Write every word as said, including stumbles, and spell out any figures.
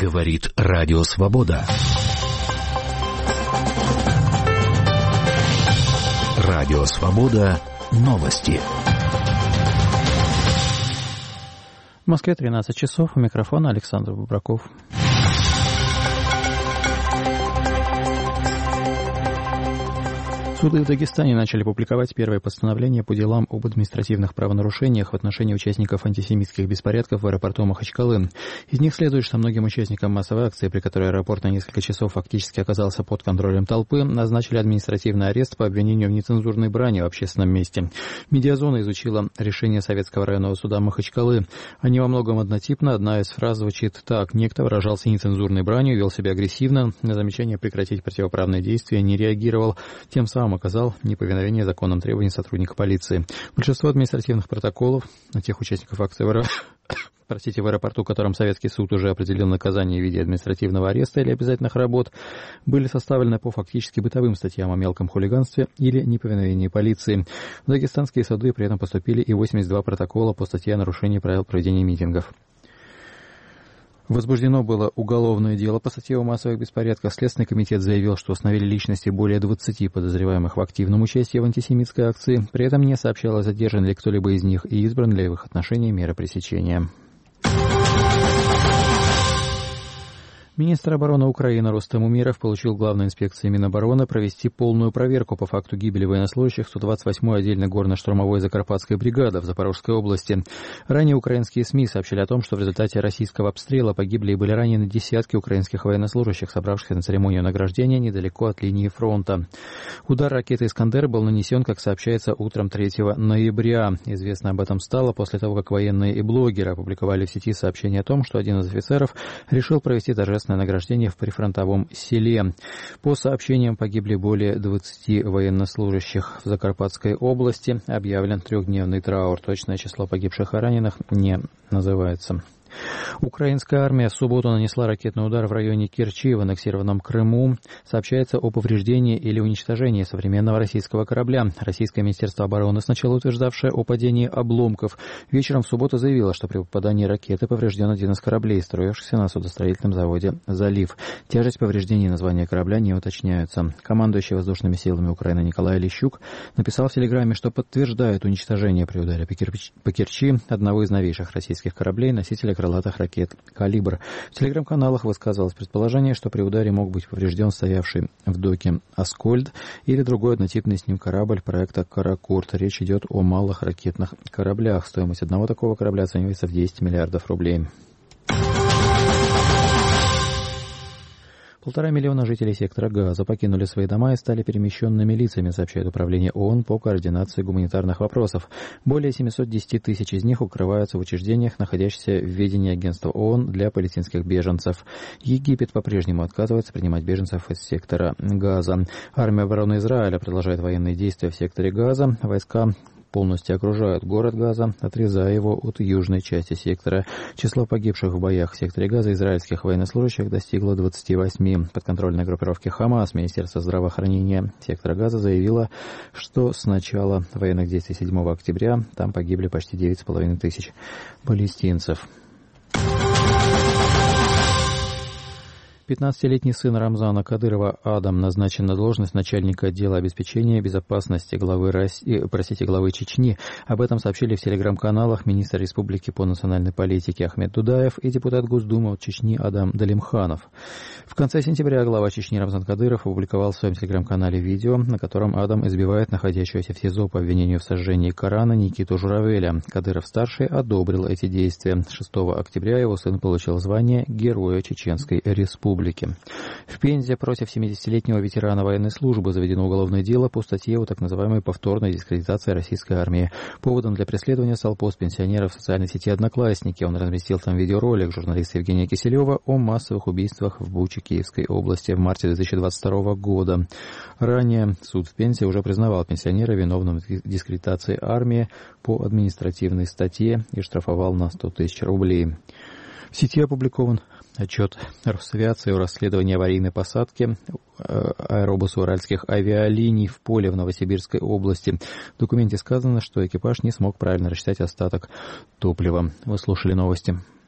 Говорит Радио Свобода. Радио Свобода. Новости. В Москве тринадцать часов. У микрофона Александр Бубраков. Суды в Дагестане начали публиковать первое постановление по делам об административных правонарушениях в отношении участников антисемитских беспорядков в аэропорту Махачкалы. Из них следует, что многим участникам массовой акции, при которой аэропорт на несколько часов фактически оказался под контролем толпы, назначили административный арест по обвинению в нецензурной брани в общественном месте. Медиазона изучила решение Советского районного суда Махачкалы. Они во многом однотипны. Одна из фраз звучит так: «Некто выражался нецензурной бранью, вел себя агрессивно, на замечание прекратить противоправные действия не реагировал, тем самым оказал неповиновение законным требованиям сотрудника полиции». Большинство административных протоколов на тех участников акции в, аэро... Простите, в аэропорту, которым советский суд уже определил наказание в виде административного ареста или обязательных работ, были составлены по фактически бытовым статьям о мелком хулиганстве или неповиновении полиции. В дагестанские суды при этом поступили и восемьдесят два протокола по статье о нарушении правил проведения митингов. Возбуждено было уголовное дело по статье о массовых беспорядках. Следственный комитет заявил, что установили личности более двадцати подозреваемых в активном участии в антисемитской акции. При этом не сообщалось, задержан ли кто-либо из них и избран ли в их отношении меры пресечения. Министр обороны Украины Рустем Умеров поручил главной инспекции Минобороны провести полную проверку по факту гибели военнослужащих сто двадцать восьмой отдельной горно-штурмовой Закарпатской бригады в Запорожской области. Ранее украинские СМИ сообщили о том, что в результате российского обстрела погибли и были ранены десятки украинских военнослужащих, собравшихся на церемонию награждения недалеко от линии фронта. Удар ракеты «Искандер» был нанесен, как сообщается, утром третьего ноября. Известно об этом стало после того, как военные и блогеры опубликовали в сети сообщение о том, что один из офицеров решил провести торжественное награждение в прифронтовом селе. По сообщениям, погибли более двадцати военнослужащих. В Закарпатской области объявлен трехдневный траур. Точное число погибших и раненых не называется. Украинская армия в субботу нанесла ракетный удар в районе Керчи в аннексированном Крыму. Сообщается о повреждении или уничтожении современного российского корабля. Российское министерство обороны, сначала утверждавшее о падении обломков, вечером в субботу заявило, что при попадании ракеты поврежден один из кораблей, строившихся на судостроительном заводе «Залив». Тяжесть повреждений и название корабля не уточняются. Командующий воздушными силами Украины Николай Лещук написал в телеграмме, что подтверждает уничтожение при ударе по Керчи одного из новейших российских кораблей, носителя крылатых ракет «Калибр». В телеграм-каналах высказывалось предположение, что при ударе мог быть поврежден стоявший в доке «Аскольд» или другой однотипный с ним корабль проекта «Каракурт». Речь идет о малых ракетных кораблях. Стоимость одного такого корабля оценивается в десять миллиардов рублей. Полтора миллиона жителей сектора Газа покинули свои дома и стали перемещенными лицами, сообщает Управление ООН по координации гуманитарных вопросов. Более семьсот десять тысяч из них укрываются в учреждениях, находящихся в ведении агентства ООН для палестинских беженцев. Египет по-прежнему отказывается принимать беженцев из сектора Газа. Армия обороны Израиля продолжает военные действия в секторе Газа. Войска полностью окружают город Газа, отрезая его от южной части сектора. Число погибших в боях в секторе Газа израильских военнослужащих достигло двадцати восьми. Подконтрольной группировке Хамас Министерство здравоохранения сектора Газа заявило, что с начала военных действий седьмого октября там погибли почти девять с половиной тысяч палестинцев. пятнадцатилетний сын Рамзана Кадырова Адам назначен на должность начальника отдела обеспечения безопасности главы, России, простите, главы Чечни. Об этом сообщили в телеграм-каналах министр республики по национальной политике Ахмед Дудаев и депутат Госдумы от Чечни Адам Далимханов. В конце сентября глава Чечни Рамзан Кадыров опубликовал в своем телеграм-канале видео, на котором Адам избивает находящегося в СИЗО по обвинению в сожжении Корана Никиту Журавеля. Кадыров-старший одобрил эти действия. шестого октября его сын получил звание Героя Чеченской Республики. В Пензе против семидесятилетнего ветерана военной службы заведено уголовное дело по статье о так называемой повторной дискредитации российской армии. Поводом для преследования стал пост пенсионера в социальной сети «Одноклассники». Он разместил там видеоролик журналиста Евгения Киселева о массовых убийствах в Буче Киевской области в марте две тысячи двадцать второго года. Ранее суд в Пензе уже признавал пенсионера виновным в дискредитации армии по административной статье и штрафовал на сто тысяч рублей. В сети опубликован отчет Росавиации о расследовании аварийной посадки аэробуса уральских авиалиний в поле в Новосибирской области. В документе сказано, что экипаж не смог правильно рассчитать остаток топлива. Вы слушали новости.